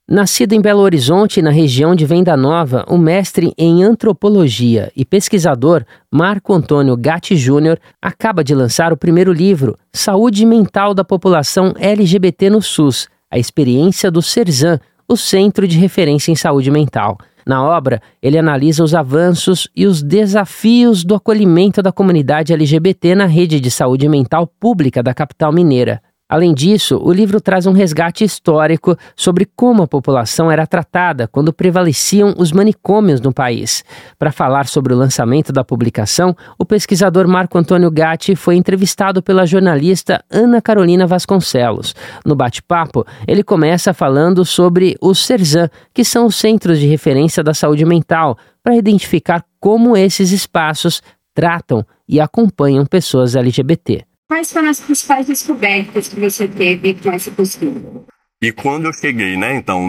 Nascido em Belo Horizonte, na região de Venda Nova, o mestre em antropologia e pesquisador Marco Antônio Gatti Júnior acaba de lançar o primeiro livro, Saúde Mental da População LGBT no SUS, a experiência do CERSAM, o Centro de Referência em Saúde Mental. Na obra, ele analisa os avanços e os desafios do acolhimento da comunidade LGBT na rede de saúde mental pública da capital mineira. Além disso, o livro traz um resgate histórico sobre como a população era tratada quando prevaleciam os manicômios no país. Para falar sobre o lançamento da publicação, o pesquisador Marco Antônio Gatti foi entrevistado pela jornalista Ana Carolina Vasconcelos. No bate-papo, ele começa falando sobre os CERSAM, que são os Centros de Referência da Saúde Mental, para identificar como esses espaços tratam e acompanham pessoas LGBT. Quais foram as principais descobertas que você teve com essa pesquisa? E quando eu cheguei, né, então,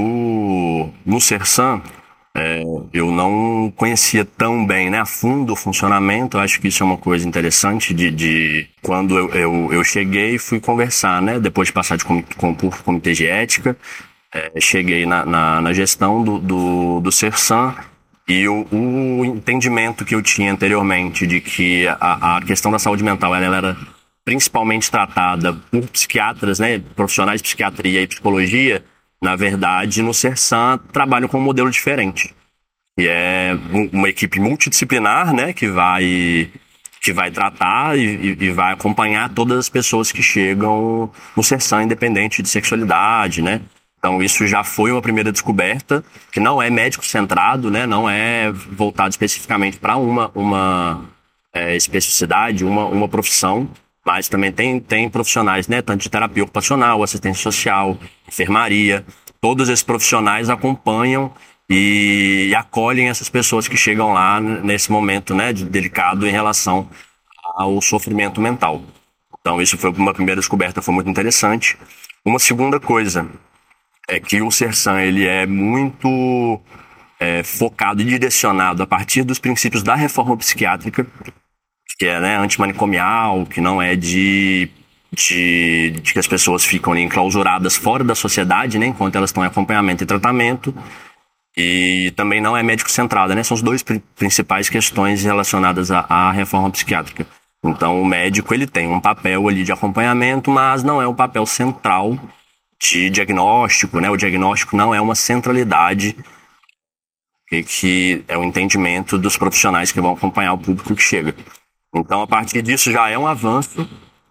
no CERSAM, eu não conhecia tão bem, né, a fundo o funcionamento. Eu acho que isso é uma coisa interessante de quando eu cheguei e fui conversar, né, depois de passar por comitê de ética, cheguei na gestão do CERSAM. E o entendimento que eu tinha anteriormente de que a questão da saúde mental ela era principalmente tratada por psiquiatras, né, profissionais de psiquiatria e psicologia, na verdade, no CERSAM trabalham com um modelo diferente. E é uma equipe multidisciplinar, né, que vai tratar e vai acompanhar todas as pessoas que chegam no CERSAM, independente de sexualidade, né. Então isso já foi uma primeira descoberta, que não é médico-centrado, né? Não é voltado especificamente para uma especificidade, uma profissão, mas também tem profissionais, né? Tanto de terapia ocupacional, assistência social, enfermaria. Todos esses profissionais acompanham e acolhem essas pessoas que chegam lá nesse momento, né, delicado em relação ao sofrimento mental. Então isso foi uma primeira descoberta, foi muito interessante. Uma segunda coisa é que o CERSAM ele é muito focado e direcionado a partir dos princípios da reforma psiquiátrica, que é, né, antimanicomial, que não é de que as pessoas ficam ali enclausuradas fora da sociedade, né, enquanto elas estão em acompanhamento e tratamento, e também não é médico-centrada, né, são as duas principais questões relacionadas à reforma psiquiátrica. Então o médico ele tem um papel ali de acompanhamento, mas não é um papel central de diagnóstico, né? O diagnóstico não é uma centralidade que é o entendimento dos profissionais que vão acompanhar o público que chega. Então, a partir disso já é um avanço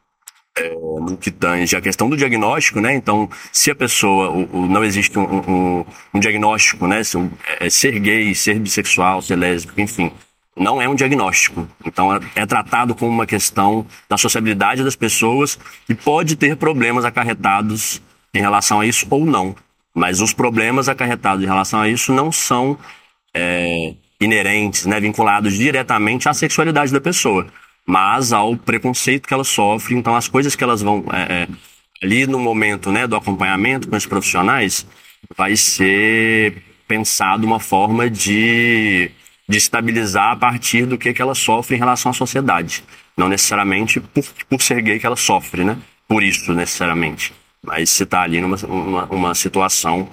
no que tange a questão do diagnóstico, né? Então, se a pessoa, não existe um diagnóstico, né? Ser gay, ser bissexual, ser lésbico, enfim, não é um diagnóstico. Então, é tratado como uma questão da sociabilidade das pessoas e pode ter problemas acarretados em relação a isso ou não. Mas os problemas acarretados em relação a isso não são inerentes, né, vinculados diretamente à sexualidade da pessoa, mas ao preconceito que ela sofre. Então as coisas que elas vão ali no momento, né, do acompanhamento com esses profissionais vai ser pensado uma forma de estabilizar a partir do que ela sofre em relação à sociedade. Não necessariamente por ser gay que ela sofre, né? Por isso necessariamente. Mas se está ali numa situação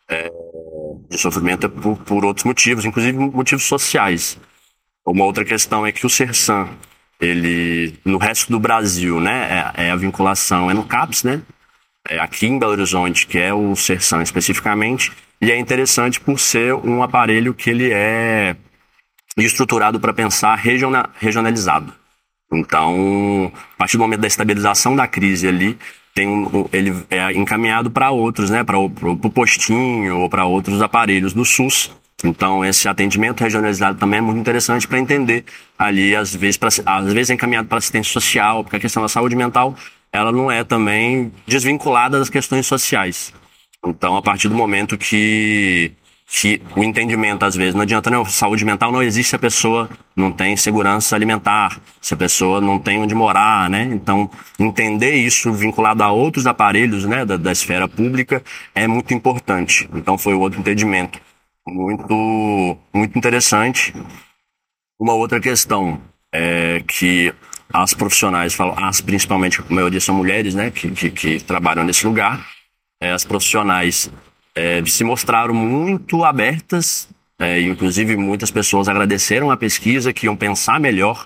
de sofrimento por outros motivos, inclusive motivos sociais. Uma outra questão é que o CERSAM, ele, no resto do Brasil, né, a vinculação é no CAPS, né? Aqui em Belo Horizonte, que é o CERSAM especificamente, e é interessante por ser um aparelho que ele é estruturado para pensar regionalizado. Então, a partir do momento da estabilização da crise ali, ele é encaminhado para outros, né, para o postinho ou para outros aparelhos do SUS. Então, esse atendimento regionalizado também é muito interessante para entender ali, às vezes é encaminhado para assistência social, porque a questão da saúde mental, ela não é também desvinculada das questões sociais. Então, a partir do momento que o entendimento, às vezes, não adianta, né? Saúde mental não existe se a pessoa não tem segurança alimentar, se a pessoa não tem onde morar, né? Então, entender isso vinculado a outros aparelhos, né, da esfera pública é muito importante. Então, foi outro entendimento muito, muito interessante. Uma outra questão é que as profissionais, principalmente, a maioria são mulheres, né, que trabalham nesse lugar, as profissionais se mostraram muito abertas, inclusive muitas pessoas agradeceram a pesquisa, que iam pensar melhor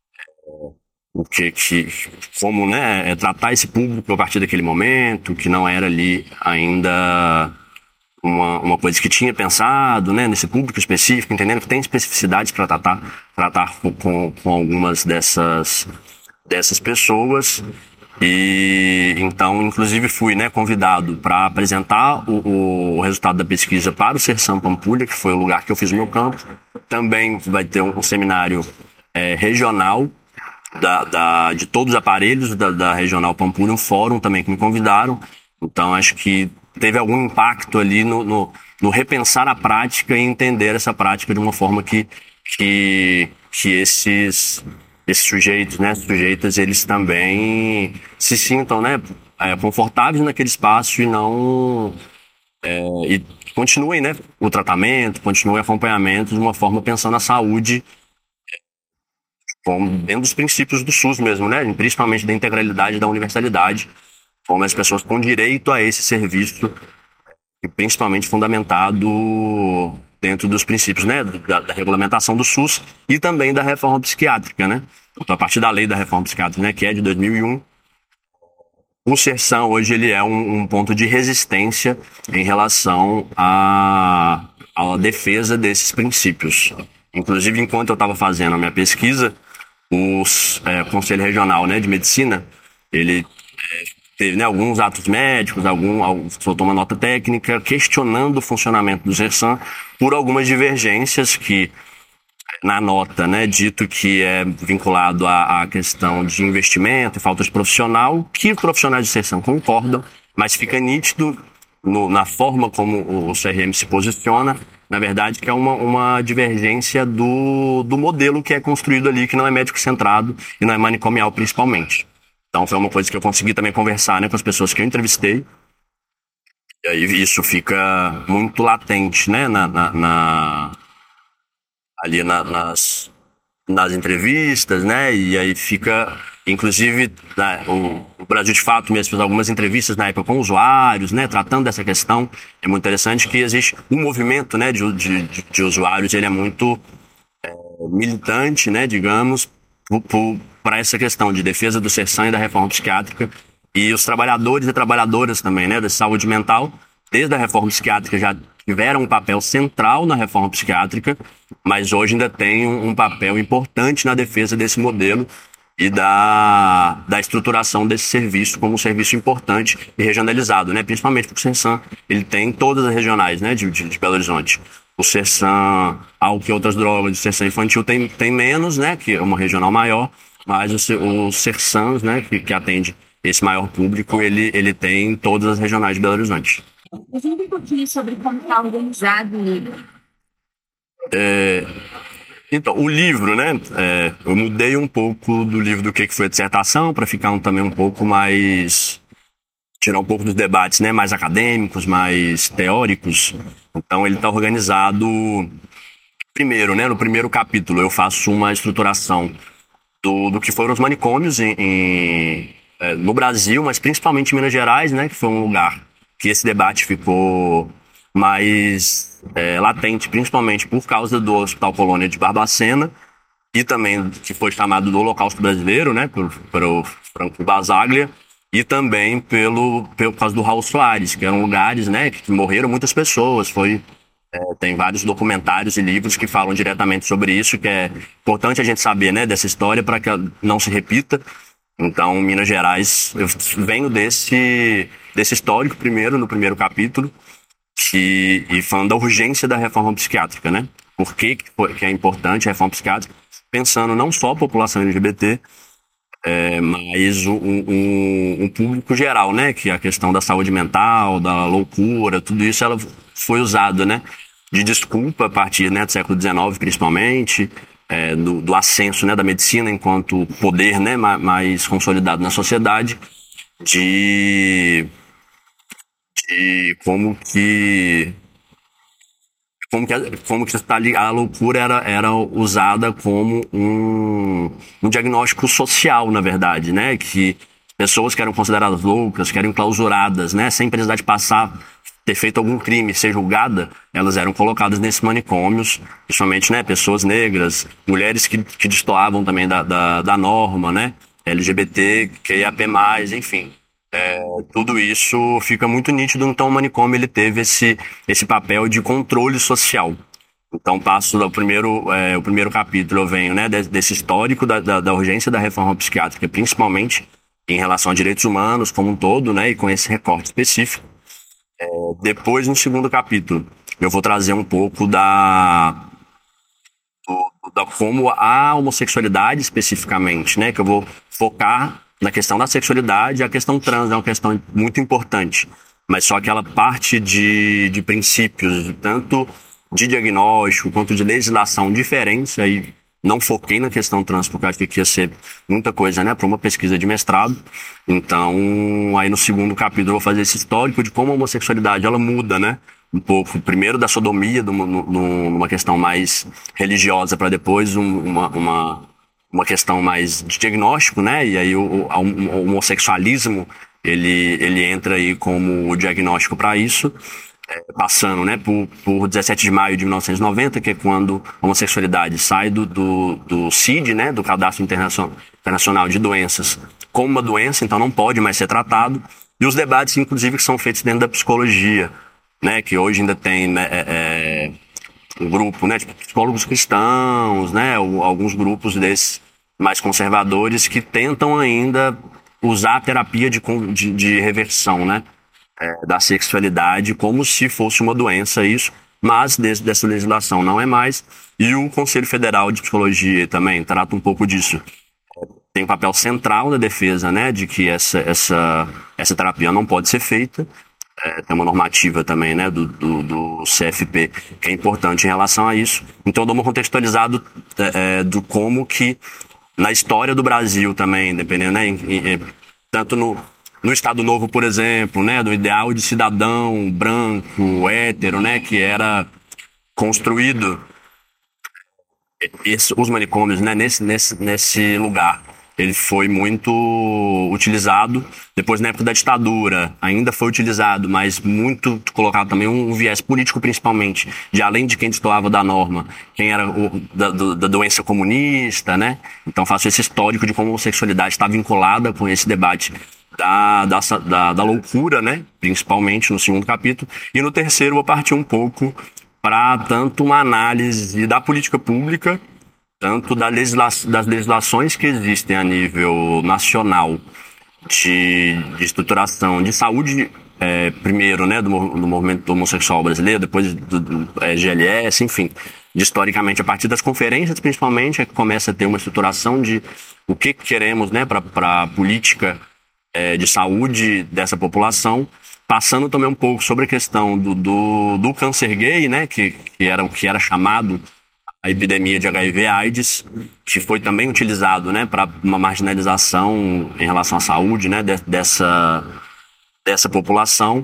como, né, tratar esse público a partir daquele momento, que não era ali ainda uma coisa que tinha pensado, né, nesse público específico, entendendo que tem especificidades para tratar com algumas dessas pessoas. E então, inclusive, fui, né, convidado para apresentar o resultado da pesquisa para o Sersan Pampulha, que foi o lugar que eu fiz o meu campo. Também vai ter um seminário regional de todos os aparelhos da Regional Pampulha, um fórum também que me convidaram. Então, acho que teve algum impacto ali no repensar a prática e entender essa prática de uma forma que esses sujeitos, né, sujeitas, eles também se sintam, né, confortáveis naquele espaço e não e continuem, né, o tratamento, continuem o acompanhamento de uma forma pensando na saúde como dentro dos princípios do SUS mesmo, né, principalmente da integralidade e da universalidade, como as pessoas têm direito a esse serviço, e principalmente fundamentado dentro dos princípios, né, da regulamentação do SUS e também da reforma psiquiátrica, né? Então, a partir da lei da reforma psiquiátrica, né, que é de 2001, o Sersan hoje ele é um ponto de resistência em relação à defesa desses princípios. Inclusive, enquanto eu estava fazendo a minha pesquisa, o Conselho Regional, né, de Medicina, ele teve, né, alguns atos médicos, soltou uma nota técnica questionando o funcionamento do Sersan por algumas divergências que, na nota, né, dito que é vinculado à questão de investimento e falta de profissional, que os profissionais do Sersan concordam, mas fica nítido na forma como o CRM se posiciona, na verdade, que é uma divergência do modelo que é construído ali, que não é médico-centrado e não é manicomial, principalmente. Então, foi uma coisa que eu consegui também conversar, né, com as pessoas que eu entrevistei. E aí isso fica muito latente, né, ali nas entrevistas, né, e aí fica, inclusive, né, o Brasil de Fato mesmo fez algumas entrevistas na época com usuários, né, tratando dessa questão. É muito interessante que existe um movimento, né, de usuários, ele é muito militante, né, digamos, para essa questão de defesa do Sersan e da reforma psiquiátrica, e os trabalhadores e trabalhadoras também, né, da saúde mental, desde a reforma psiquiátrica já tiveram um papel central na reforma psiquiátrica, mas hoje ainda tem um papel importante na defesa desse modelo e da estruturação desse serviço como um serviço importante e regionalizado, né, principalmente porque o Sersan ele tem todas as regionais, né, de Belo Horizonte. O Sersan, algo que outras drogas, o Sersan infantil tem menos, né, que é uma regional maior, mas o Sersans, né, que atende esse maior público, ele tem todas as regionais de Belo Horizonte. Conta um pouquinho sobre como está organizado o livro. Então, o livro, né, eu mudei um pouco do livro do que foi a dissertação para ficar também um pouco mais... tirar um pouco dos debates, né, mais acadêmicos, mais teóricos. Então, ele está organizado... Primeiro, né, no primeiro capítulo, eu faço uma estruturação do que foram os manicômios no Brasil, mas principalmente em Minas Gerais, né, que foi um lugar que esse debate ficou mais latente, principalmente por causa do Hospital Colônia de Barbacena, e também que foi chamado do Holocausto Brasileiro, né, pelo Franco Basaglia, e também por causa do Raul Soares, que eram lugares, né, que morreram muitas pessoas. Tem vários documentários e livros que falam diretamente sobre isso, que é importante a gente saber, né, dessa história para que ela não se repita. Então, Minas Gerais, eu venho desse histórico primeiro, no primeiro capítulo, e falando da urgência da reforma psiquiátrica, né? Por que é importante a reforma psiquiátrica? Pensando não só a população LGBT, mas um público geral, né? Que a questão da saúde mental, da loucura, tudo isso ela foi usada, né, de desculpa a partir, né, do século XIX, principalmente, do ascenso, né, da medicina enquanto poder, né, mais consolidado na sociedade, de como que a loucura era usada como um diagnóstico social, na verdade, né? Que pessoas que eram consideradas loucas, que eram enclausuradas, né? Sem precisar de passar ter feito algum crime, ser julgada, elas eram colocadas nesses manicômios, principalmente, né, pessoas negras, mulheres que destoavam também da norma, né, LGBT, QIAP+, enfim. Tudo isso fica muito nítido, então o manicômio ele teve esse papel de controle social. Então passo o primeiro capítulo, eu venho, né, desse histórico da urgência da reforma psiquiátrica, principalmente em relação a direitos humanos como um todo, né, e com esse recorte específico. Depois, no segundo capítulo, eu vou trazer um pouco da como a homossexualidade especificamente, né, que eu vou focar na questão da sexualidade. A questão trans é uma questão muito importante, mas só que ela parte de princípios, tanto de diagnóstico quanto de legislação diferentes. Aí não foquei na questão trans porque acho que ia ser muita coisa, né, para uma pesquisa de mestrado. Então, aí no segundo capítulo eu vou fazer esse histórico de como a homossexualidade ela muda, né, um pouco, primeiro da sodomia, numa questão mais religiosa, para depois uma questão mais de diagnóstico, né, e aí o homossexualismo ele entra aí como diagnóstico para isso. Passando, né, por 17 de maio de 1990, que é quando a homossexualidade sai do CID, né, do Cadastro Internacional de Doenças, como uma doença, então não pode mais ser tratado, e os debates, inclusive, que são feitos dentro da psicologia, né, que hoje ainda tem, né, um grupo, né, tipo, psicólogos cristãos, né, alguns grupos desses mais conservadores que tentam ainda usar a terapia de reversão, né, da sexualidade como se fosse uma doença isso, mas dessa legislação não é mais, e o Conselho Federal de Psicologia também trata um pouco disso. Tem um papel central na defesa, né, de que essa terapia não pode ser feita. Tem uma normativa também, né, do CFP que é importante em relação a isso. Então eu dou uma contextualizada do como que na história do Brasil também, dependendo, né, tanto no Estado Novo, por exemplo, né, do ideal de cidadão branco, hétero, né, que era construído os manicômios, né, nesse lugar. Ele foi muito utilizado. Depois, na época da ditadura, ainda foi utilizado, mas muito colocado também um viés político, principalmente, de além de quem destoava da norma, quem era da doença comunista, né? Então faço esse histórico de como a homossexualidade está vinculada com esse debate da loucura, né? Principalmente no segundo capítulo. E no terceiro eu vou partir um pouco para tanto uma análise da política pública, tanto das legislações que existem a nível nacional de estruturação de saúde, primeiro, né, do movimento homossexual brasileiro, depois do GLS, enfim, historicamente, a partir das conferências, principalmente, é que começa a ter uma estruturação de o que queremos, né, para a política de saúde dessa população, passando também um pouco sobre a questão do câncer gay, né, que era o que era chamado a epidemia de HIV/AIDS, que foi também utilizado, né, para uma marginalização em relação à saúde, né, dessa população.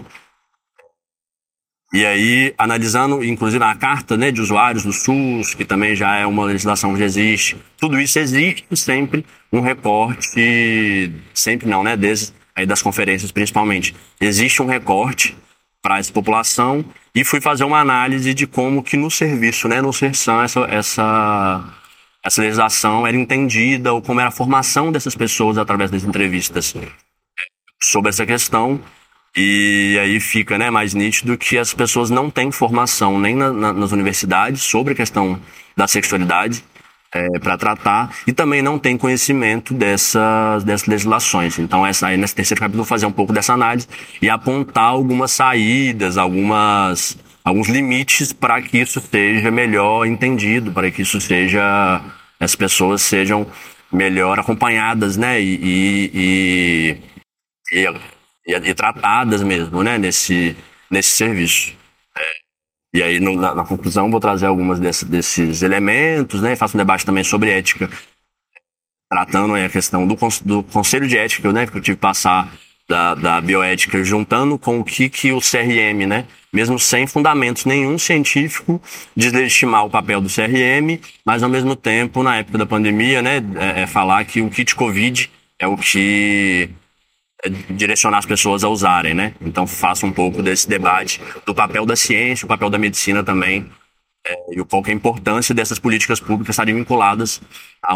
E aí, analisando, inclusive, a carta, né, de usuários do SUS, que também já é uma legislação que existe, tudo isso existe sempre um recorte, sempre não, né, desde aí das conferências principalmente, existe um recorte para essa população, e fui fazer uma análise de como que no serviço, né, no CERSAM, essa legislação era entendida, ou como era a formação dessas pessoas através das entrevistas sobre essa questão. E aí fica, né, mais nítido que as pessoas não têm formação nem nas universidades sobre a questão da sexualidade para tratar, e também não tem conhecimento dessas legislações. Então aí nesse terceiro capítulo eu vou fazer um pouco dessa análise e apontar algumas saídas, alguns limites para que isso seja melhor entendido, para que isso seja, as pessoas sejam melhor acompanhadas, né, e tratadas mesmo, né, nesse serviço. E aí, na conclusão, vou trazer algumas desses elementos, né, e faço um debate também sobre ética, tratando a questão do conselho de ética, né, que eu tive que passar da bioética, juntando com o que o CRM, né, mesmo sem fundamentos nenhum científico, deslegitimar o papel do CRM, mas ao mesmo tempo, na época da pandemia, né, falar que o kit Covid é o que direcionar as pessoas a usarem, né? Então faço um pouco desse debate do papel da ciência, o papel da medicina também, e qual que é a importância dessas políticas públicas estarem vinculadas a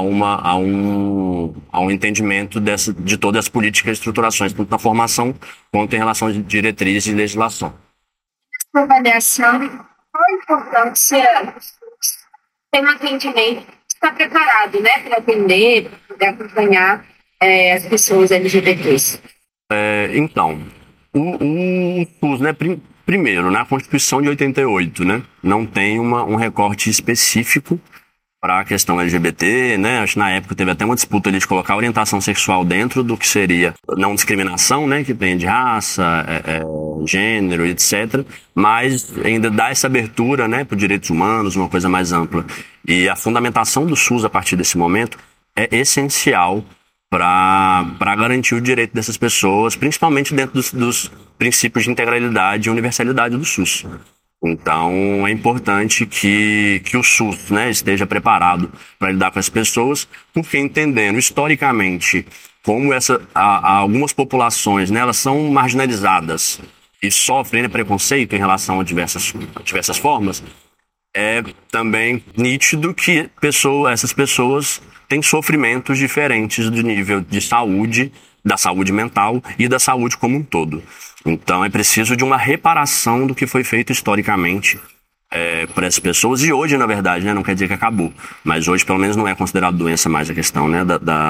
um entendimento de todas as políticas e estruturações, tanto na formação quanto em relação a diretrizes e legislação. Essa avaliação, qual a importância ter um atendimento, estar preparado, né, para atender, para poder acompanhar as pessoas LGBTs? Então, o SUS, né, primeiro, na Constituição de 88, né, não tem um recorte específico para a questão LGBT, né, acho que na época teve até uma disputa ali de colocar orientação sexual dentro do que seria não discriminação, né, que tem de raça, gênero, etc., mas ainda dá essa abertura, né, para os direitos humanos, uma coisa mais ampla. E a fundamentação do SUS a partir desse momento é essencial para garantir o direito dessas pessoas, principalmente dentro dos princípios de integralidade e universalidade do SUS. Então, é importante que o SUS, né, esteja preparado para lidar com as pessoas, porque entendendo historicamente como algumas populações, né, elas são marginalizadas e sofrem, né, preconceito em relação a diversas formas, é também nítido que essas pessoas têm sofrimentos diferentes do nível de saúde, da saúde mental e da saúde como um todo. Então é preciso de uma reparação do que foi feito historicamente para essas pessoas. E hoje, na verdade, né, não quer dizer que acabou, mas hoje pelo menos não é considerado doença mais a questão, né,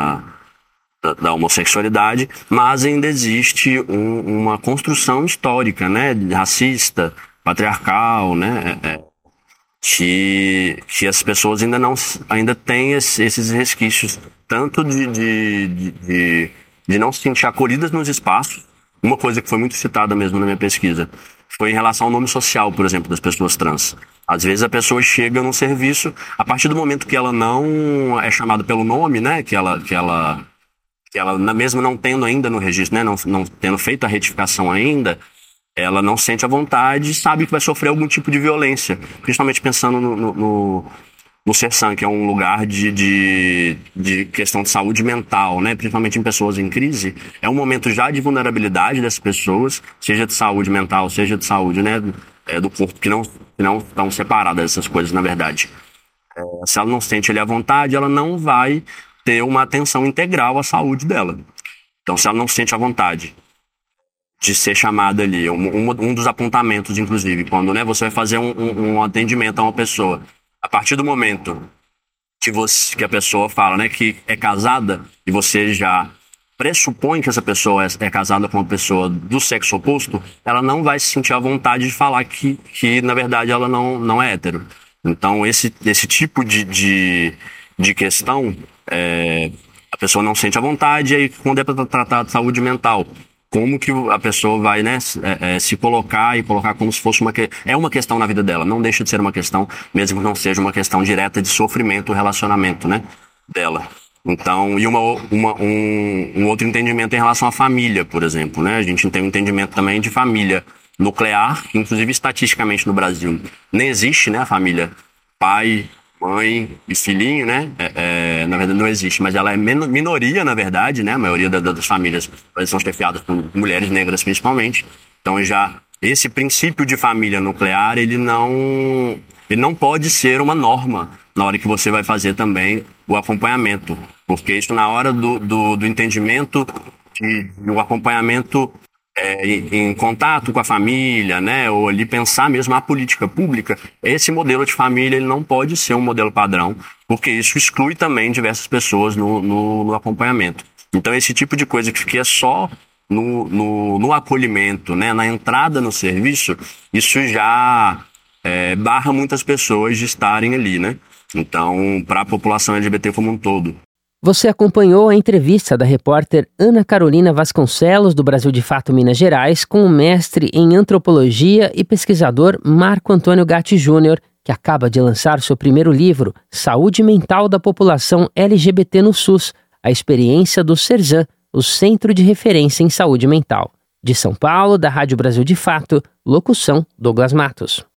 da homossexualidade, mas ainda existe uma construção histórica, né, racista, patriarcal, né, que as pessoas ainda têm esses resquícios, tanto de não se sentir acolhidas nos espaços. Uma coisa que foi muito citada mesmo na minha pesquisa foi em relação ao nome social, por exemplo, das pessoas trans. Às vezes a pessoa chega num serviço, a partir do momento que ela não é chamada pelo nome, né, que ela mesmo não tendo ainda no registro, né, não tendo feito a retificação ainda, ela não sente a vontade e sabe que vai sofrer algum tipo de violência, principalmente pensando no CERSAM, que é um lugar de questão de saúde mental, né? Principalmente em pessoas em crise. É um momento já de vulnerabilidade dessas pessoas, seja de saúde mental, seja de saúde, né, do corpo, que não estão separadas essas coisas, na verdade. Se ela não sente ali a vontade, ela não vai ter uma atenção integral à saúde dela. Então, se ela não sente a vontade de ser chamada ali, um dos apontamentos, inclusive, quando, né, você vai fazer um atendimento a uma pessoa, a partir do momento que a pessoa fala, né, que é casada, e você já pressupõe que essa pessoa é casada com uma pessoa do sexo oposto, ela não vai se sentir à vontade de falar que na verdade, ela não é hétero. Então, esse tipo de questão, a pessoa não sente à vontade, e aí, quando é para tratar de saúde mental, como que a pessoa vai, né, se colocar e colocar como se fosse uma questão na vida dela. Não deixa de ser uma questão, mesmo que não seja uma questão direta de sofrimento, relacionamento, né, dela. Então, e um outro entendimento em relação à família, por exemplo, né? A gente tem um entendimento também de família nuclear, que inclusive estatisticamente no Brasil nem existe, né, a família pai, mãe e filhinho, né? Na verdade não existe, mas ela é minoria, na verdade, né? A maioria das famílias são chefiadas por mulheres negras, principalmente. Então já esse princípio de família nuclear, ele não pode ser uma norma na hora que você vai fazer também o acompanhamento, porque isso na hora do entendimento do acompanhamento em contato com a família, né, ou ali pensar mesmo a política pública, esse modelo de família ele não pode ser um modelo padrão, porque isso exclui também diversas pessoas no acompanhamento. Então esse tipo de coisa que fica só no acolhimento, né, na entrada no serviço, isso já barra muitas pessoas de estarem ali, né? Então, para a população LGBT como um todo. Você acompanhou a entrevista da repórter Ana Carolina Vasconcelos, do Brasil de Fato, Minas Gerais, com o mestre em antropologia e pesquisador Marco Antônio Gatti Júnior, que acaba de lançar seu primeiro livro, Saúde Mental da População LGBT no SUS, a experiência do CERSAM, o Centro de Referência em Saúde Mental. De São Paulo, da Rádio Brasil de Fato, locução Douglas Matos.